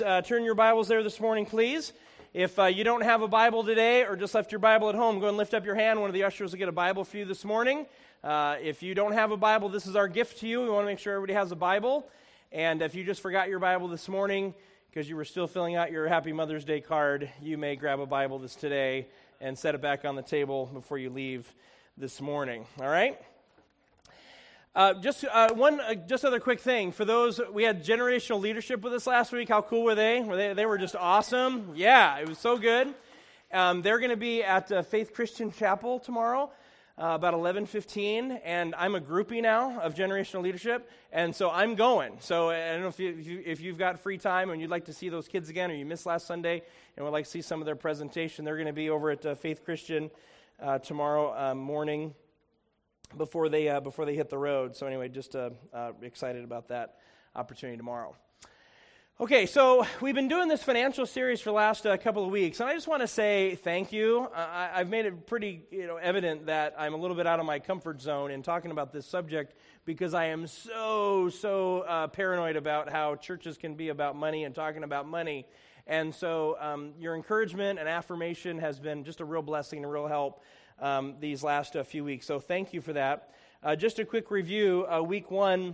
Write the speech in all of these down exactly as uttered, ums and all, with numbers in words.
Uh, turn your Bibles there this morning, please. If uh, you don't have a Bible today or just left your Bible at home, go and lift up your hand. One of the ushers will get a Bible for you this morning. Uh, if you don't have a Bible, this is our gift to you. We want to make sure everybody has a Bible. And if you just forgot your Bible this morning because you were still filling out your Happy Mother's Day card, you may grab a Bible this today and set it back on the table before you leave this morning. All right? Uh, just uh, one, uh, just other quick thing for those. We had generational leadership with us last week. How cool were they? Were they? They were just awesome. Yeah, it was so good. Um, they're going to be at uh, Faith Christian Chapel tomorrow, uh, about eleven fifteen. And I'm a groupie now of generational leadership, and so I'm going. So I don't know if, you, if, you, if you've got free time and you'd like to see those kids again, or you missed last Sunday and would like to see some of their presentation, they're going to be over at uh, Faith Christian uh, tomorrow uh, morning. Before they uh, before they hit the road. So anyway, just uh, uh, excited about that opportunity tomorrow. Okay, so we've been doing this financial series for the last uh, couple of weeks, and I just want to say thank you. Uh, I, I've made it pretty you know evident that I'm a little bit out of my comfort zone in talking about this subject because I am so so uh, paranoid about how churches can be about money and talking about money. And so um, your encouragement and affirmation has been just a real blessing and a real help Um, these last uh, few weeks. So thank you for that. Uh, just a quick review. Uh, week one,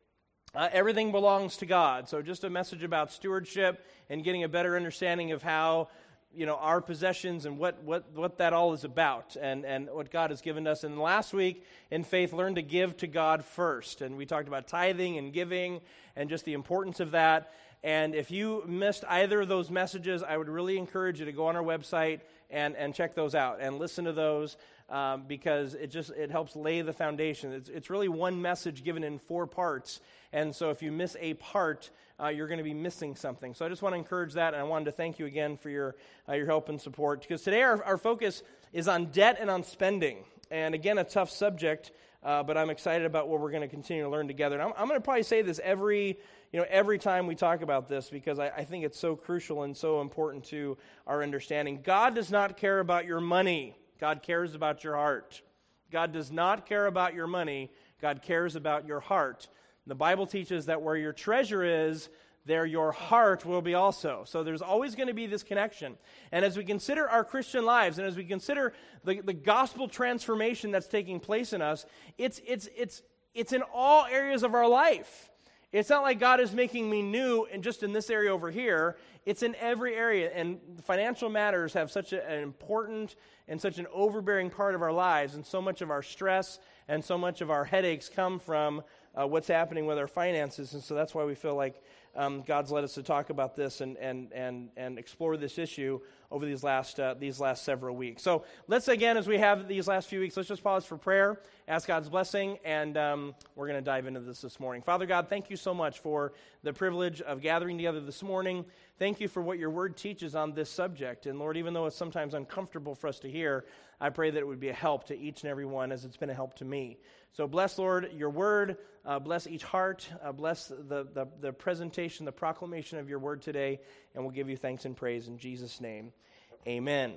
uh, everything belongs to God. So just a message about stewardship and getting a better understanding of how, you know, our possessions and what what, what that all is about and, and what God has given us. And last week, in faith, learn to give to God first. And we talked about tithing and giving and just the importance of that. And if you missed either of those messages, I would really encourage you to go on our website and, and check those out and listen to those um, because it just it helps lay the foundation. It's, it's really one message given in four parts. And so if you miss a part, uh, you're going to be missing something. So I just want to encourage that, and I wanted to thank you again for your uh, your help and support. Because today our, our focus is on debt and on spending. And again, a tough subject, uh, but I'm excited about what we're going to continue to learn together. And I'm, I'm going to probably say this every You know, every time we talk about this, because I, I think it's so crucial and so important to our understanding. God does not care about your money. God cares about your heart. God does not care about your money. God cares about your heart. The Bible teaches that where your treasure is, there your heart will be also. So there's always going to be this connection. And as we consider our Christian lives, and as we consider the, the gospel transformation that's taking place in us, it's it's it's it's in all areas of our life. It's not like God is making me new and just in this area over here. It's in every area. And financial matters have such a, an important and such an overbearing part of our lives. And so much of our stress and so much of our headaches come from uh, what's happening with our finances. And so that's why we feel like um, God's led us to talk about this and and and and explore this issue over these last uh, these last several weeks. So let's again, as we have these last few weeks, let's just pause for prayer, ask God's blessing, and um, we're going to dive into this this morning. Father God, thank you so much for the privilege of gathering together this morning. Thank you for what your word teaches on this subject. And Lord, even though it's sometimes uncomfortable for us to hear, I pray that it would be a help to each and every one as it's been a help to me. So bless, Lord, your word. Uh, bless each heart. Uh, bless the, the, the presentation, the proclamation of your word today. And we'll give you thanks and praise in Jesus' name. Amen.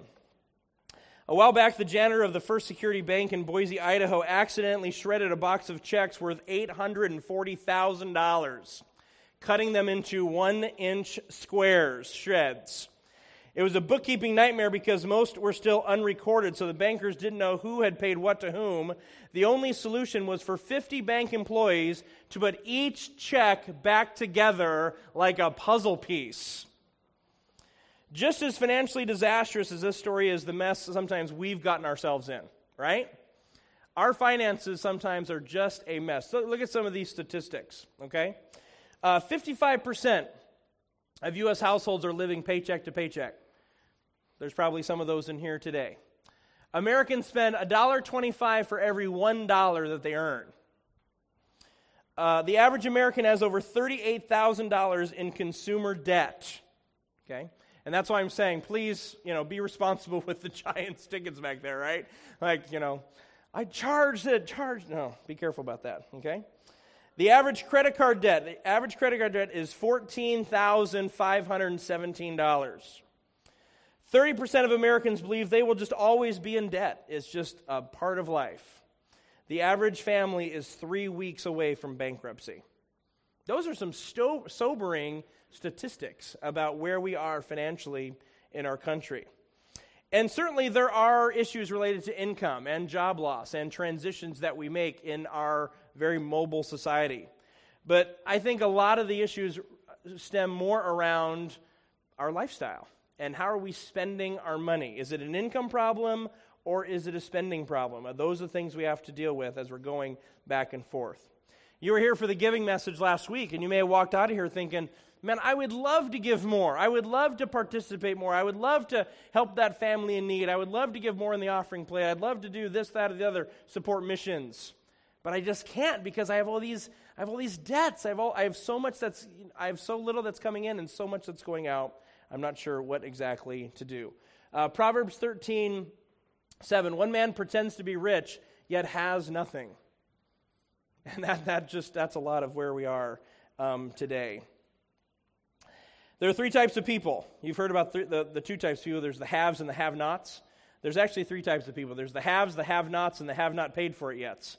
A while back, the janitor of the First Security Bank in Boise, Idaho, accidentally shredded a box of checks worth eight hundred forty thousand dollars, cutting them into one-inch squares, shreds. It was a bookkeeping nightmare because most were still unrecorded, so the bankers didn't know who had paid what to whom. The only solution was for fifty bank employees to put each check back together like a puzzle piece. Just as financially disastrous as this story is, the mess sometimes we've gotten ourselves in, right? Our finances sometimes are just a mess. So look at some of these statistics, okay? Uh, fifty-five percent of U S households are living paycheck to paycheck. There's probably some of those in here today. Americans spend one dollar and twenty-five cents for every one dollar that they earn. Uh, the average American has over thirty-eight thousand dollars in consumer debt, okay? And that's why I'm saying, please, you know, be responsible with the Giants tickets back there, right? Like, you know, I charged it, charged. No, be careful about that, okay? The average credit card debt, the average credit card debt is fourteen thousand five hundred seventeen dollars. thirty percent of Americans believe they will just always be in debt. It's just a part of life. The average family is three weeks away from bankruptcy. Those are some sto- sobering statistics about where we are financially in our country. And certainly there are issues related to income and job loss and transitions that we make in our very mobile society. But I think a lot of the issues stem more around our lifestyle and how are we spending our money. Is it an income problem or is it a spending problem? Those are the things we have to deal with as we're going back and forth. You were here for the giving message last week, and you may have walked out of here thinking, man, I would love to give more. I would love to participate more. I would love to help that family in need. I would love to give more in the offering plate. I'd love to do this, that, or the other, support missions. But I just can't because I have all these I have all these debts. I have all I have so much that's I have so little that's coming in and so much that's going out. I'm not sure what exactly to do. Uh, Proverbs thirteen seven. One man pretends to be rich, yet has nothing. And that that just that's a lot of where we are um, today. There are three types of people. You've heard about th- the, the two types of people. There's the haves and the have-nots. There's actually three types of people. There's the haves, the have-nots, and the have-not paid for it yet.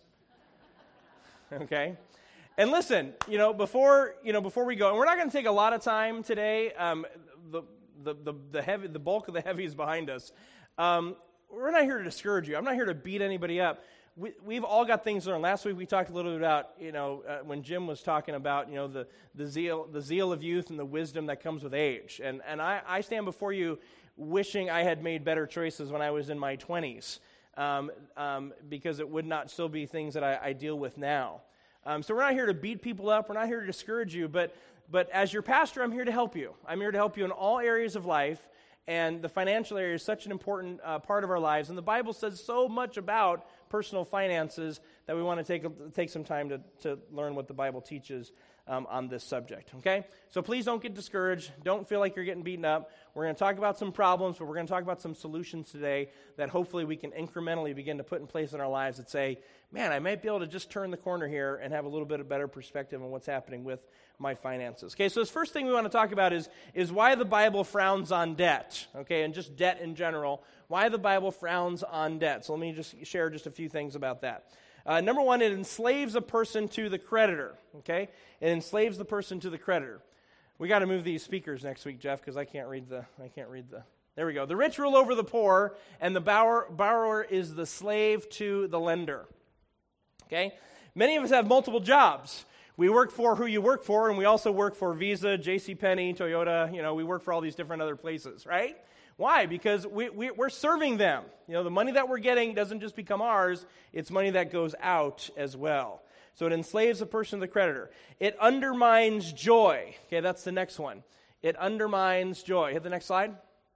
Okay? And listen, you know, before you know, before we go, and we're not going to take a lot of time today. Um, the, the the the heavy, the bulk of the heavy is behind us. Um, we're not here to discourage you. I'm not here to beat anybody up. We, we've all got things to learn. Last week we talked a little bit about, you know, uh, when Jim was talking about, you know, the the zeal the zeal of youth and the wisdom that comes with age. And and I, I stand before you wishing I had made better choices when I was in my twenties, um, um, because it would not still be things that I, I deal with now. Um, so we're not here to beat people up. We're not here to discourage you. But but as your pastor, I'm here to help you. I'm here to help you in all areas of life. And the financial area is such an important uh, part of our lives. And the Bible says so much about personal finances that we want to take take some time to, to learn what the Bible teaches um, on this subject, okay? So please don't get discouraged. Don't feel like you're getting beaten up. We're going to talk about some problems, but we're going to talk about some solutions today that hopefully we can incrementally begin to put in place in our lives that say, man, I might be able to just turn the corner here and have a little bit of better perspective on what's happening with my finances. Okay, so this first thing we want to talk about is, is why the Bible frowns on debt, okay, and just debt in general. Why the Bible frowns on debt. So let me just share just a few things about that. Uh, number one, it enslaves a person to the creditor, okay? It enslaves the person to the creditor. We got to move these speakers next week, Jeff, because I can't read the, I can't read the, there we go. The rich rule over the poor, and the borrower, borrower is the slave to the lender, okay? Many of us have multiple jobs. We work for who you work for, and we also work for Visa, JCPenney, Toyota. You know, we work for all these different other places, right? Why? Because we, we, we're serving them. You know, the money that we're getting doesn't just become ours. It's money that goes out as well. So it enslaves a person to the creditor. It undermines joy. Okay, that's the next one. It undermines joy. Hit the next slide.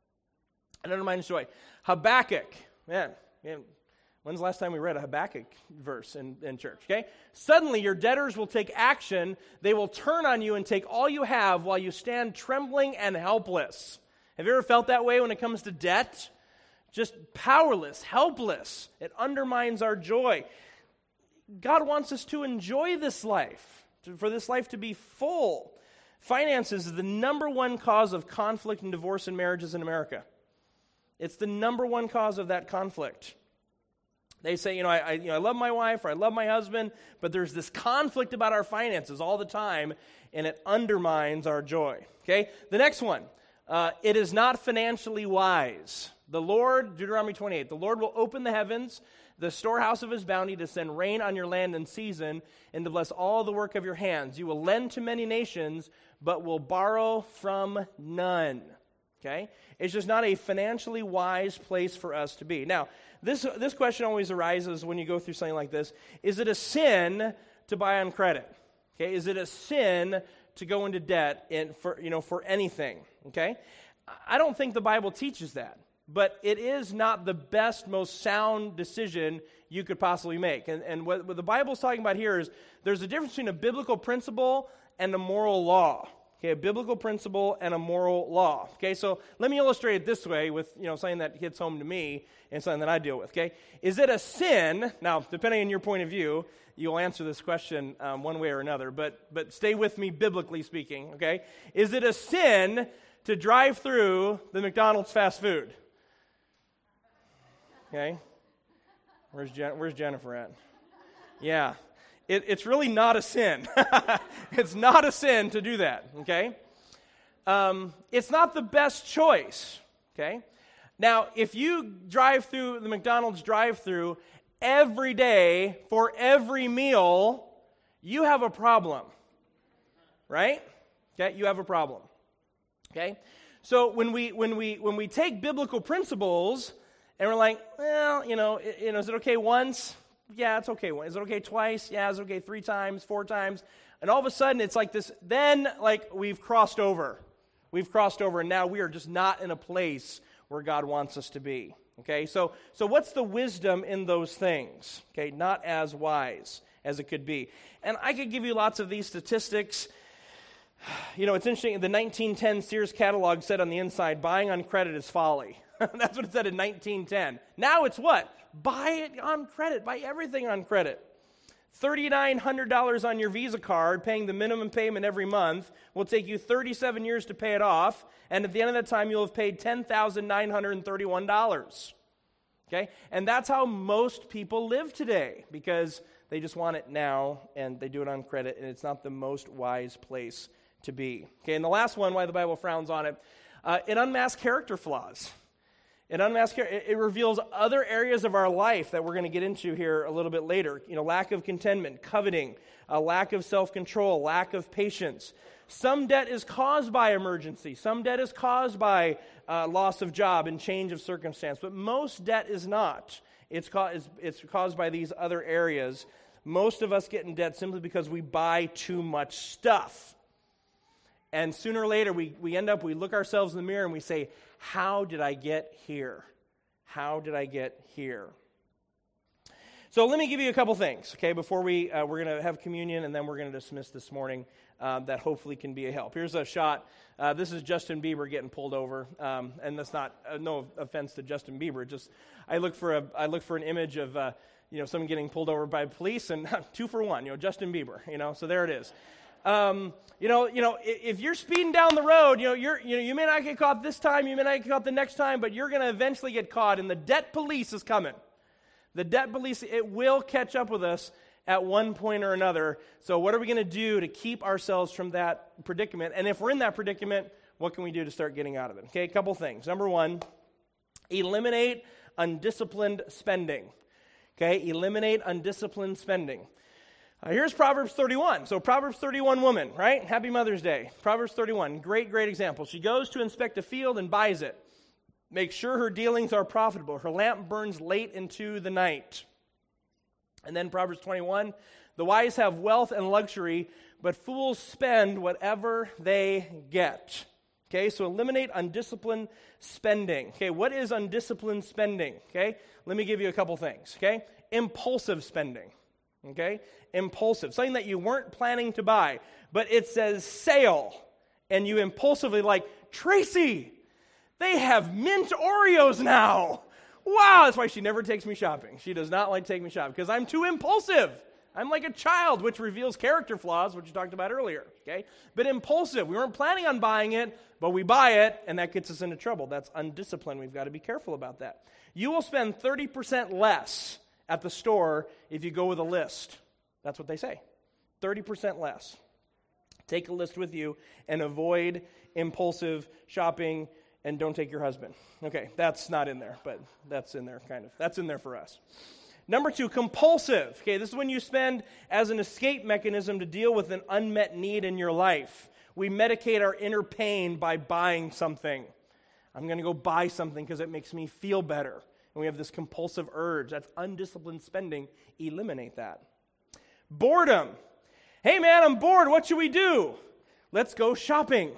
It undermines joy. Habakkuk. Man, man. When's the last time we read a Habakkuk verse in, in church, okay? Suddenly your debtors will take action. They will turn on you and take all you have while you stand trembling and helpless. Have you ever felt that way when it comes to debt? Just powerless, helpless. It undermines our joy. God wants us to enjoy this life, to, for this life to be full. Finances is the number one cause of conflict and divorce in marriages in America. It's the number one cause of that conflict. They say, you know, I, I, you know, I love my wife or I love my husband, but there's this conflict about our finances all the time, and it undermines our joy. Okay? The next one, uh, it is not financially wise. The Lord, Deuteronomy twenty-eight, the Lord will open the heavens, the storehouse of his bounty, to send rain on your land in season, and to bless all the work of your hands. You will lend to many nations, but will borrow from none. Okay? It's just not a financially wise place for us to be. Now, this this question always arises when you go through something like this. Is it a sin to buy on credit? Okay? Is it a sin to go into debt in, for, you know, for anything? Okay? I don't think the Bible teaches that. But it is not the best, most sound decision you could possibly make. And, and what, what the Bible is talking about here is there's a difference between a biblical principle and a moral law. Okay, a biblical principle and a moral law. Okay, so let me illustrate it this way with, you know, something that hits home to me and something that I deal with. Okay, is it a sin? Now, depending on your point of view, you'll answer this question um, one way or another. But but stay with me, biblically speaking. Okay, is it a sin to drive through the McDonald's fast food? Okay, where's Jen- where's Jennifer at? Yeah. It, it's really not a sin. It's not a sin to do that, okay? um, it's not the best choice, okay? Now, if you drive through the McDonald's drive-through every day for every meal, you have a problem, right? Okay, you have a problem, okay? So when we when we when we take biblical principles and we're like, well, you know, you know, is it okay once? Yeah, it's okay. Is it okay twice? Yeah, is it okay three times, four times? And all of a sudden, it's like this. Then, like we've crossed over, we've crossed over, and now we are just not in a place where God wants us to be. Okay, so so what's the wisdom in those things? Okay, not as wise as it could be. And I could give you lots of these statistics. You know, it's interesting, the nineteen ten Sears catalog said on the inside, buying on credit is folly. That's what it said in nineteen ten. Now it's what? Buy it on credit. Buy everything on credit. three thousand nine hundred dollars on your Visa card, paying the minimum payment every month, will take you thirty-seven years to pay it off, and at the end of that time, you'll have paid ten thousand nine hundred thirty-one dollars. Okay? And that's how most people live today, because they just want it now, and they do it on credit, and it's not the most wise place to be. Okay, and the last one, why the Bible frowns on it, uh, it unmasks character flaws. It unmasks, it, it reveals other areas of our life that we're going to get into here a little bit later. You know, lack of contentment, coveting, a lack of self-control, lack of patience. Some debt is caused by emergency. Some debt is caused by uh, loss of job and change of circumstance. But most debt is not. It's, ca- it's, it's caused by these other areas. Most of us get in debt simply because we buy too much stuff. And sooner or later, we, we end up, we look ourselves in the mirror and we say, how did I get here? How did I get here? So let me give you a couple things, okay, before we, uh, we're going to have communion and then we're going to dismiss this morning uh, that hopefully can be a help. Here's a shot. Uh, this is Justin Bieber getting pulled over, um, and that's not, uh, no offense to Justin Bieber, just I look for a, I look for an image of, uh, you know, someone getting pulled over by police, and two for one, you know, Justin Bieber, you know, so there it is. Um, you know, you know, if you're speeding down the road, you know, you're, you know, you may not get caught this time, you may not get caught the next time, but you're going to eventually get caught, and the debt police is coming. The debt police, it will catch up with us at one point or another. So what are we going to do to keep ourselves from that predicament? And if we're in that predicament, what can we do to start getting out of it? Okay, a couple things. Number one, eliminate undisciplined spending. Okay, eliminate undisciplined spending. Uh, here's Proverbs thirty-one. So Proverbs thirty-one woman, right? Happy Mother's Day. Proverbs thirty-one, great, great example. She goes to inspect a field and buys it. Make sure her dealings are profitable. Her lamp burns late into the night. And then Proverbs twenty-one, the wise have wealth and luxury, but fools spend whatever they get. Okay, so eliminate undisciplined spending. Okay, what is undisciplined spending? Okay, let me give you a couple things. Okay, impulsive spending. Okay, impulsive, something that you weren't planning to buy, but it says sale, and you impulsively like, Tracy, they have mint Oreos now. Wow, that's why she never takes me shopping. She does not like taking me shopping because I'm too impulsive. I'm like a child, which reveals character flaws, which you talked about earlier, okay? But impulsive. We weren't planning on buying it, but we buy it, and that gets us into trouble. That's undisciplined. We've got to be careful about that. You will spend thirty percent less at the store if you go with a list. That's what they say. thirty percent less. Take a list with you and avoid impulsive shopping, and don't take your husband. Okay, that's not in there, but that's in there, kind of. That's in there for us. Number two, compulsive. Okay, this is when you spend as an escape mechanism to deal with an unmet need in your life. We medicate our inner pain by buying something. I'm going to go buy something because it makes me feel better. And we have this compulsive urge. That's undisciplined spending. Eliminate that. Boredom. Hey, man, I'm bored. What should we do? Let's go shopping.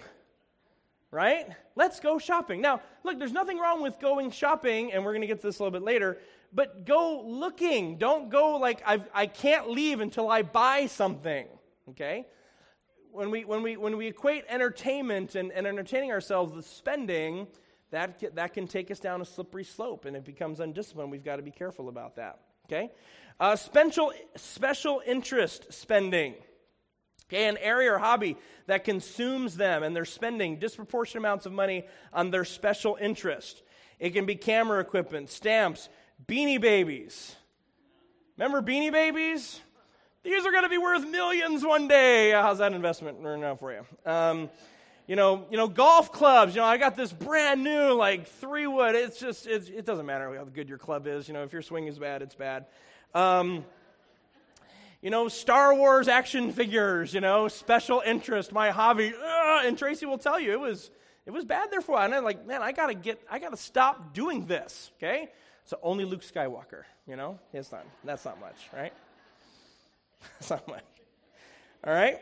Right? Let's go shopping. Now, look, there's nothing wrong with going shopping, and we're going to get to this a little bit later, but go looking. Don't go like, I've, I can't leave until I buy something, okay? When we when we, when we equate entertainment and, and entertaining ourselves with spending, that, that can take us down a slippery slope, and it becomes undisciplined. We've got to be careful about that, okay? Uh, special, special interest spending. Okay, an area or hobby that consumes them, and they're spending disproportionate amounts of money on their special interest. It can be camera equipment, stamps, Beanie Babies. Remember Beanie Babies? These are going to be worth millions one day. How's that investment right now for you? Um, You know, you know, golf clubs. You know, I got this brand new like three wood. It's just, it's, it doesn't matter how good your club is. You know, if your swing is bad, it's bad. Um, you know, Star Wars action figures. You know, special interest, my hobby. Ugh, and Tracy will tell you it was, it was bad there for a while. And I'm like, man, I gotta get, I gotta stop doing this. Okay, so only Luke Skywalker. You know, it's not. That's not much, right? That's not much. All right.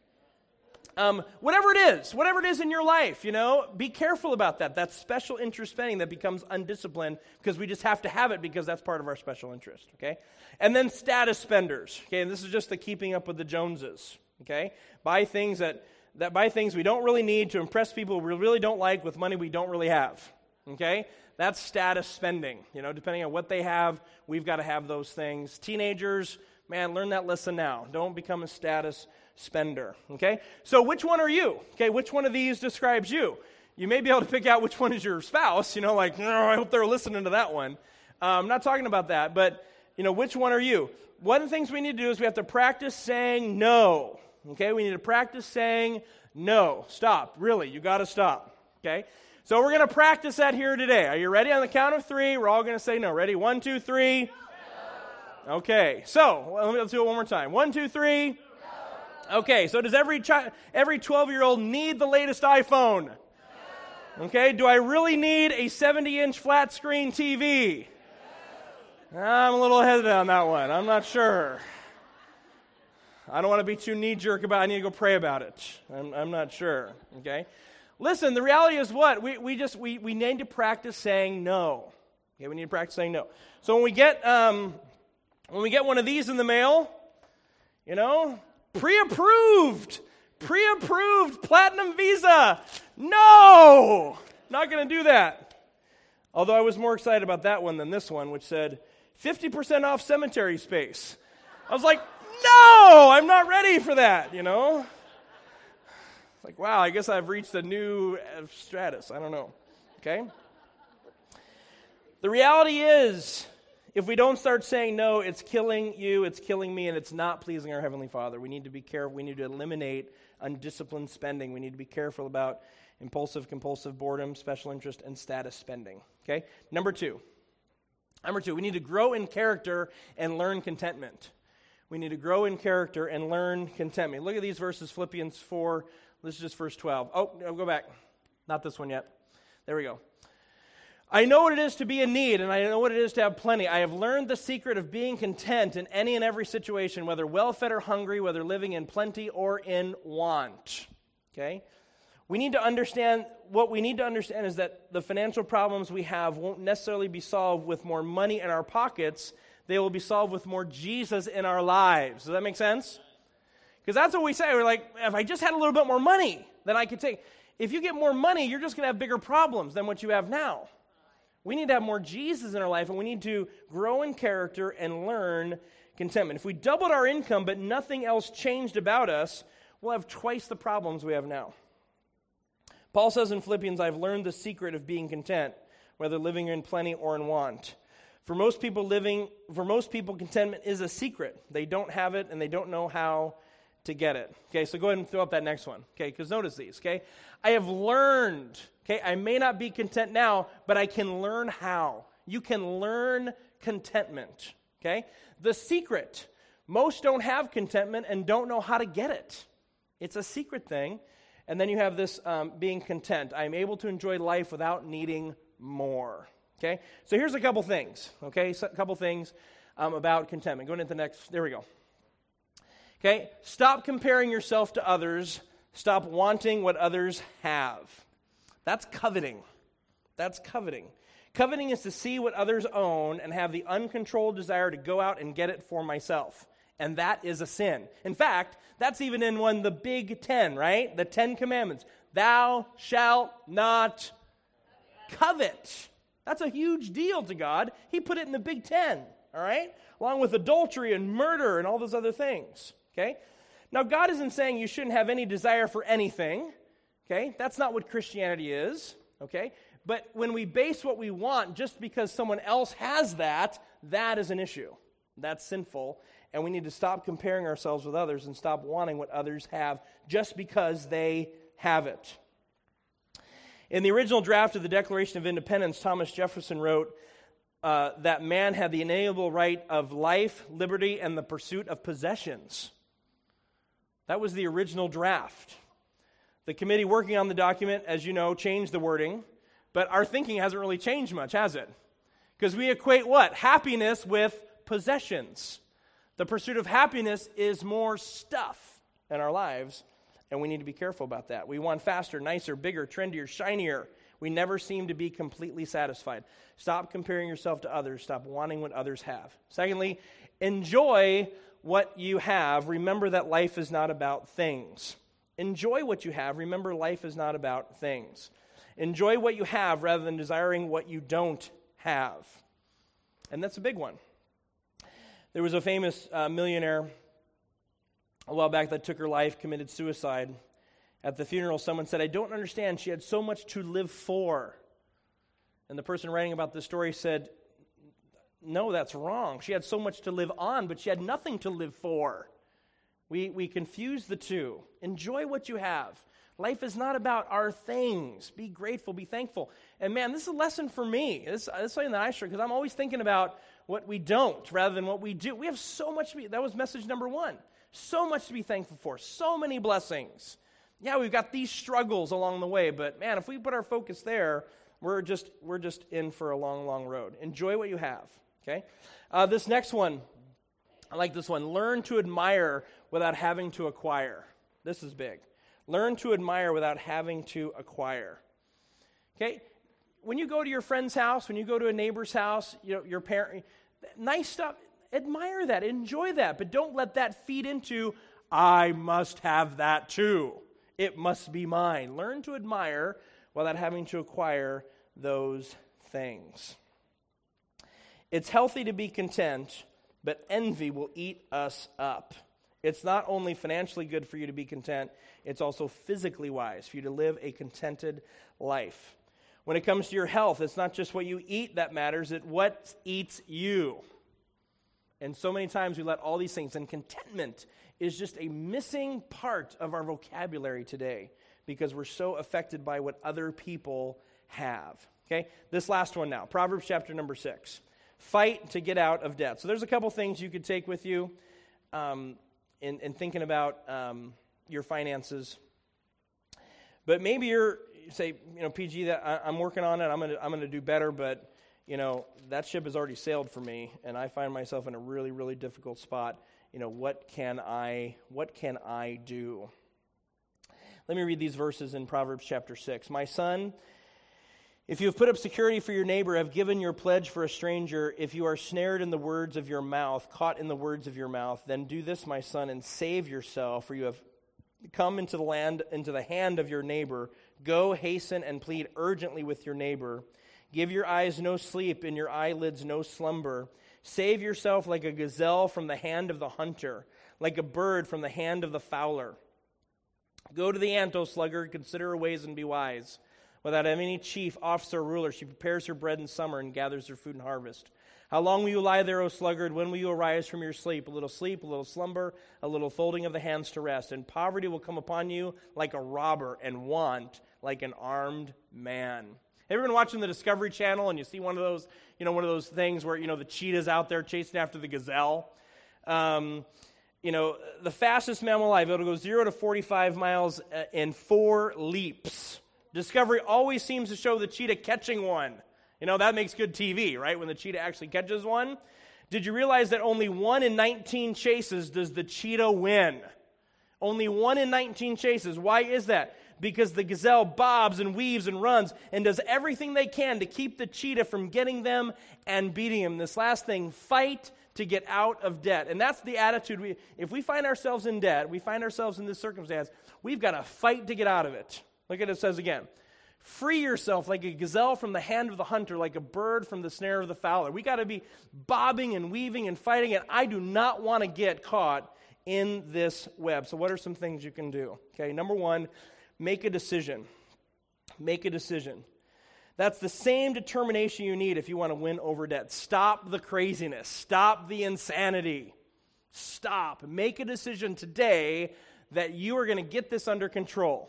Um, whatever it is, whatever it is in your life, you know, be careful about that. That's special interest spending that becomes undisciplined because we just have to have it because that's part of our special interest, okay? And then status spenders, okay? And this is just the keeping up with the Joneses, okay? Buy things that, that buy things we don't really need to impress people we really don't like with money we don't really have, okay? That's status spending, you know, depending on what they have, we've got to have those things. Teenagers, man, learn that lesson now. Don't become a status spender, okay? So which one are you? Okay, which one of these describes you? You may be able to pick out which one is your spouse, you know, like, oh, I hope they're listening to that one. Uh, I'm not talking about that, but, you know, which one are you? One of the things we need to do is we have to practice saying no, okay? We need to practice saying no. Stop, really, you got to stop, okay? So we're going to practice that here today. Are you ready? On the count of three, we're all going to say no. Ready? One, two, three. No. Okay, so well, let me let's do it one more time. One, two, three. Okay, so does every chi- every twelve-year-old need the latest iPhone? Okay, do I really need a seventy-inch flat-screen T V? I'm a little hesitant on that one. I'm not sure. I don't want to be too knee-jerk about it. I need to go pray about it. I'm, I'm not sure, okay? Listen, the reality is what? We we just, we, we need to practice saying no. Okay, we need to practice saying no. So when we get, um, when we get one of these in the mail, you know, Pre-approved, pre-approved Platinum Visa. No, not going to do that. Although I was more excited about that one than this one, which said fifty percent off cemetery space. I was like, no, I'm not ready for that, you know. It's like, wow, I guess I've reached a new stratus. I don't know, okay. The reality is, if we don't start saying no, it's killing you, it's killing me, and it's not pleasing our Heavenly Father. We need to be careful. We need to eliminate undisciplined spending. We need to be careful about impulsive, compulsive boredom, special interest, and status spending. Okay? Number two. Number two, we need to grow in character and learn contentment. We need to grow in character and learn contentment. Look at these verses, Philippians four. This is just verse twelve. Oh, no, go back. Not this one yet. There we go. I know what it is to be in need, and I know what it is to have plenty. I have learned the secret of being content in any and every situation, whether well-fed or hungry, whether living in plenty or in want. Okay? We need to understand, what we need to understand is that the financial problems we have won't necessarily be solved with more money in our pockets. They will be solved with more Jesus in our lives. Does that make sense? Because that's what we say. We're like, if I just had a little bit more money, then I could take. If you get more money, you're just going to have bigger problems than what you have now. We need to have more Jesus in our life, and we need to grow in character and learn contentment. If we doubled our income but nothing else changed about us, we'll have twice the problems we have now. Paul says in Philippians, I've learned the secret of being content, whether living in plenty or in want. For most people living, for most people, contentment is a secret. They don't have it, and they don't know how to get it. Okay, so go ahead and throw up that next one. Okay, because notice these, okay? I have learned, okay, I may not be content now, but I can learn how. You can learn contentment, okay? The secret, most don't have contentment and don't know how to get it. It's a secret thing. And then you have this um, being content. I'm able to enjoy life without needing more, okay? So here's a couple things, okay? So a couple things um, about contentment. Going into the next, there we go. Okay, stop comparing yourself to others. Stop wanting what others have. That's coveting. That's coveting. Coveting is to see what others own and have the uncontrolled desire to go out and get it for myself. And that is a sin. In fact, that's even in one of the big ten, right? The Ten Commandments. Thou shalt not covet. That's a huge deal to God. He put it in the big ten, all right? Along with adultery and murder and all those other things. Okay? Now, God isn't saying you shouldn't have any desire for anything. Okay? That's not what Christianity is. Okay? But when we base what we want just because someone else has that, that is an issue. That's sinful. And we need to stop comparing ourselves with others and stop wanting what others have just because they have it. In the original draft of the Declaration of Independence, Thomas Jefferson wrote uh, that man had the inalienable right of life, liberty, and the pursuit of possessions. That was the original draft. The committee working on the document, as you know, changed the wording, but our thinking hasn't really changed much, has it? Because we equate what? Happiness with possessions. The pursuit of happiness is more stuff in our lives, and we need to be careful about that. We want faster, nicer, bigger, trendier, shinier. We never seem to be completely satisfied. Stop comparing yourself to others. Stop wanting what others have. Secondly, enjoy what you have. Remember that life is not about things. Enjoy what you have. Remember, life is not about things. Enjoy what you have rather than desiring what you don't have. And that's a big one. There was a famous uh, millionaire a while back that took her life, committed suicide. At the funeral, someone said, "I don't understand. She had so much to live for." And the person writing about this story said, "No, that's wrong. She had so much to live on, but she had nothing to live for." We we confuse the two. Enjoy what you have. Life is not about our things. Be grateful, be thankful. And man, this is a lesson for me. This, this is something that I struggle, because I'm always thinking about what we don't rather than what we do. We have so much to be, that was message number one. So much to be thankful for. So many blessings. Yeah, we've got these struggles along the way, but man, if we put our focus there, we're just we're just in for a long, long road. Enjoy what you have. Okay? Uh, this next one, I like this one. Learn to admire without having to acquire. This is big. Learn to admire without having to acquire. Okay? When you go to your friend's house, when you go to a neighbor's house, you know, your parent, nice stuff, admire that, enjoy that, but don't let that feed into, I must have that too. It must be mine. Learn to admire without having to acquire those things. It's healthy to be content, but envy will eat us up. It's not only financially good for you to be content, it's also physically wise for you to live a contented life. When it comes to your health, it's not just what you eat that matters, it's what eats you. And so many times we let all these things, and contentment is just a missing part of our vocabulary today because we're so affected by what other people have. Okay, this last one now, Proverbs chapter number six. Fight to get out of debt. So there's a couple things you could take with you um, in, in thinking about um, your finances. But maybe you're, you say, you know, P G, that I, I'm working on it, I'm gonna I'm gonna do better, but you know, that ship has already sailed for me, and I find myself in a really, really difficult spot. You know, what can I, what can I do? Let me read these verses in Proverbs chapter six. My son, if you have put up security for your neighbor, have given your pledge for a stranger, if you are snared in the words of your mouth, caught in the words of your mouth, then do this, my son, and save yourself, for you have come into the land, into the hand of your neighbor. Go, hasten, and plead urgently with your neighbor. Give your eyes no sleep, and your eyelids no slumber. Save yourself like a gazelle from the hand of the hunter, like a bird from the hand of the fowler. Go to the ant, O sluggard, consider her ways and be wise. Without any chief, officer, or ruler, she prepares her bread in summer and gathers her food in harvest. How long will you lie there, O sluggard? When will you arise from your sleep? A little sleep, a little slumber, a little folding of the hands to rest. And poverty will come upon you like a robber, and want like an armed man. Have you ever been watching the Discovery Channel and you see one of those, you know, one of those things where, you know, the cheetah's out there chasing after the gazelle? Um, you know, the fastest mammal alive, it'll go zero to forty-five miles in four leaps. Discovery always seems to show the cheetah catching one. You know, that makes good T V, right? When the cheetah actually catches one. Did you realize that only one in nineteen chases does the cheetah win? Only one in nineteen chases. Why is that? Because the gazelle bobs and weaves and runs and does everything they can to keep the cheetah from getting them and beating him. This last thing, fight to get out of debt. And that's the attitude. We, if we find ourselves in debt, we find ourselves in this circumstance, we've got to fight to get out of it. Look at it, it says again. Free yourself like a gazelle from the hand of the hunter, like a bird from the snare of the fowler. We got to be bobbing and weaving and fighting, and I do not want to get caught in this web. So what are some things you can do? Okay, number one, make a decision. Make a decision. That's the same determination you need if you want to win over debt. Stop the craziness. Stop the insanity. Stop. Make a decision today that you are going to get this under control.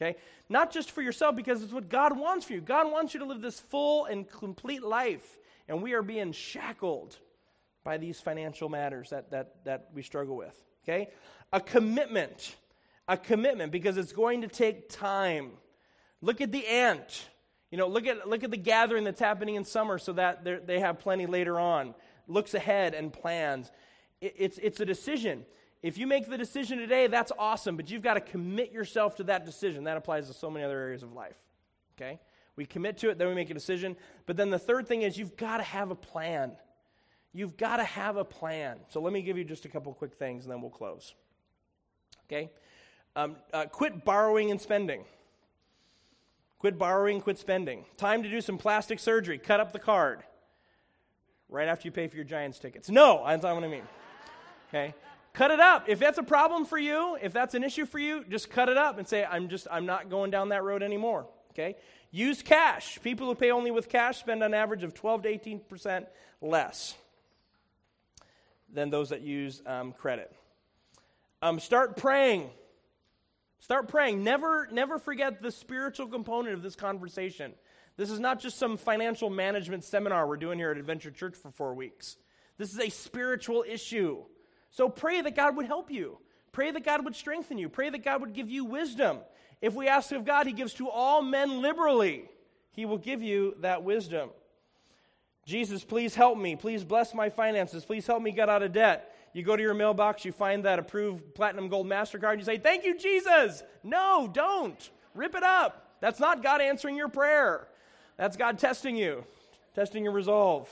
okay? Not just for yourself, because it's what God wants for you. God wants you to live this full and complete life, and we are being shackled by these financial matters that, that, that we struggle with, okay? A commitment, a commitment, because it's going to take time. Look at the ant. You know, look at look at the gathering that's happening in summer so that they have plenty later on. Looks ahead and plans. It, it's, it's a decision. If you make the decision today, that's awesome, but you've got to commit yourself to that decision. That applies to so many other areas of life, okay? We commit to it, then we make a decision. But then the third thing is you've got to have a plan. You've got to have a plan. So let me give you just a couple quick things, and then we'll close, okay? Um, uh, quit borrowing and spending. Quit borrowing, quit spending. Time to do some plastic surgery. Cut up the card right after you pay for your Giants tickets. No, that's not what I mean. Okay? Cut it up. If that's a problem for you, if that's an issue for you, just cut it up and say, I'm just, I'm not going down that road anymore. Okay? Use cash. People who pay only with cash spend on average of twelve to eighteen percent less than those that use um, credit. Um, start praying. Start praying. Never, never forget the spiritual component of this conversation. This is not just some financial management seminar we're doing here at Adventure Church for four weeks. This is a spiritual issue. So pray that God would help you. Pray that God would strengthen you. Pray that God would give you wisdom. If we ask of God, He gives to all men liberally. He will give you that wisdom. Jesus, please help me. Please bless my finances. Please help me get out of debt. You go to your mailbox, you find that approved Platinum Gold MasterCard, and you say, thank you, Jesus. No, don't. Rip it up. That's not God answering your prayer. That's God testing you, testing your resolve.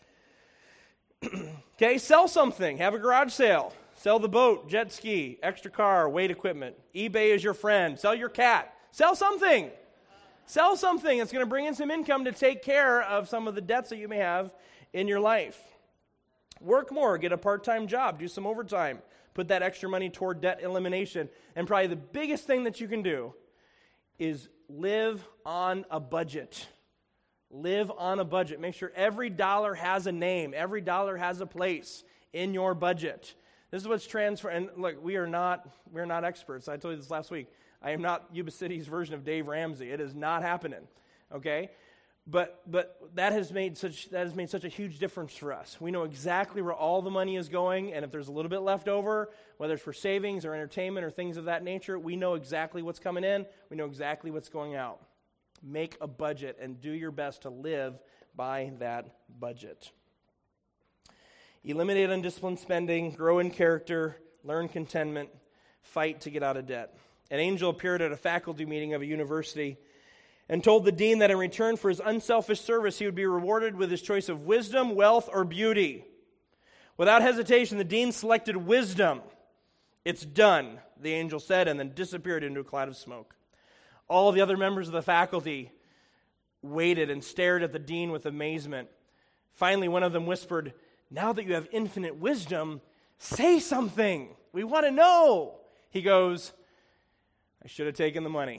Okay, sell something. Have a garage sale. Sell the boat, jet ski, extra car, weight equipment. eBay is your friend. Sell your cat. Sell something. Sell something that's going to bring in some income to take care of some of the debts that you may have in your life. Work more. Get a part-time job. Do some overtime. Put that extra money toward debt elimination. And probably the biggest thing that you can do is live on a budget. Live on a budget. Make sure every dollar has a name. Every dollar has a place in your budget. This is what's transfer. And look, we are not we're not experts. I told you this last week. I am not Yuba City's version of Dave Ramsey. It is not happening. Okay? But but that has made such that has made such a huge difference for us. We know exactly where all the money is going, and if there's a little bit left over, whether it's for savings or entertainment or things of that nature, we know exactly what's coming in. We know exactly what's going out. Make a budget and do your best to live by that budget. Eliminate undisciplined spending, grow in character, learn contentment, fight to get out of debt. An angel appeared at a faculty meeting of a university and told the dean that in return for his unselfish service, he would be rewarded with his choice of wisdom, wealth, or beauty. Without hesitation, the dean selected wisdom. It's done, the angel said, and then disappeared into a cloud of smoke. All the other members of the faculty waited and stared at the dean with amazement. Finally, one of them whispered, now that you have infinite wisdom, say something. We want to know. He goes, I should have taken the money.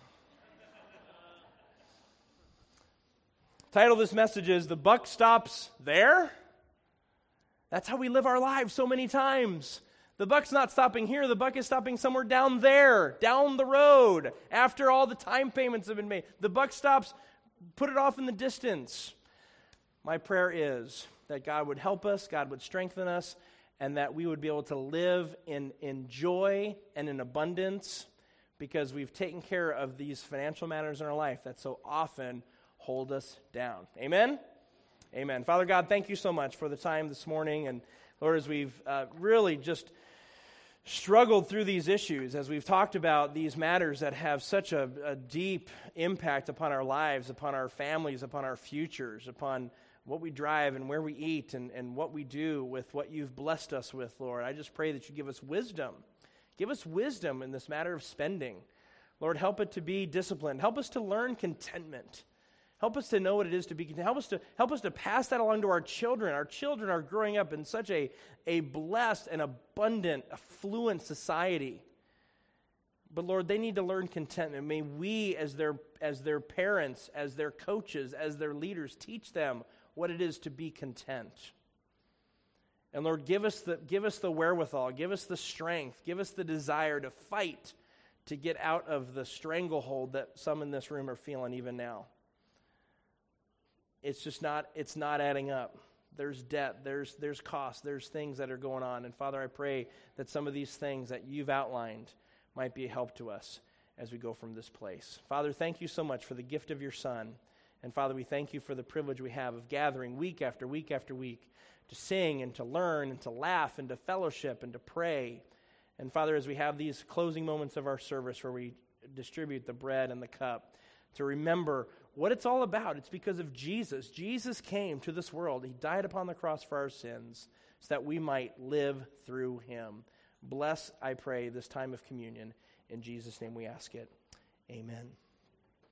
Title of this message is, The Buck Stops There? That's how we live our lives so many times. The buck's not stopping here. The buck is stopping somewhere down there, down the road, after all the time payments have been made. The buck stops, put it off in the distance. My prayer is that God would help us, God would strengthen us, and that we would be able to live in, in joy and in abundance because we've taken care of these financial matters in our life that so often hold us down. Amen? Amen. Father God, thank you so much for the time this morning. And Lord, as we've uh, really just struggled through these issues, as we've talked about these matters that have such a, a deep impact upon our lives, upon our families, upon our futures, upon what we drive and where we eat and, and what we do with what you've blessed us with, Lord. I just pray that you give us wisdom. Give us wisdom in this matter of spending. Lord, help it to be disciplined. Help us to learn contentment. Help us to know what it is to be content. Help us to help us to pass that along to our children. Our children are growing up in such a, a blessed and abundant, affluent society. But Lord, they need to learn contentment. May we, as their as their parents, as their coaches, as their leaders, teach them what it is to be content. And Lord, give us the give us the wherewithal, give us the strength, give us the desire to fight to get out of the stranglehold that some in this room are feeling even now. It's just not, it's not adding up. There's debt, there's there's cost, there's things that are going on. And Father, I pray that some of these things that you've outlined might be a help to us as we go from this place. Father, thank you so much for the gift of your Son. And Father, we thank you for the privilege we have of gathering week after week after week to sing and to learn and to laugh and to fellowship and to pray. And Father, as we have these closing moments of our service where we distribute the bread and the cup, to remember what it's all about. It's because of Jesus. Jesus came to this world. He died upon the cross for our sins so that we might live through him. Bless, I pray, this time of communion. In Jesus' name we ask it. Amen.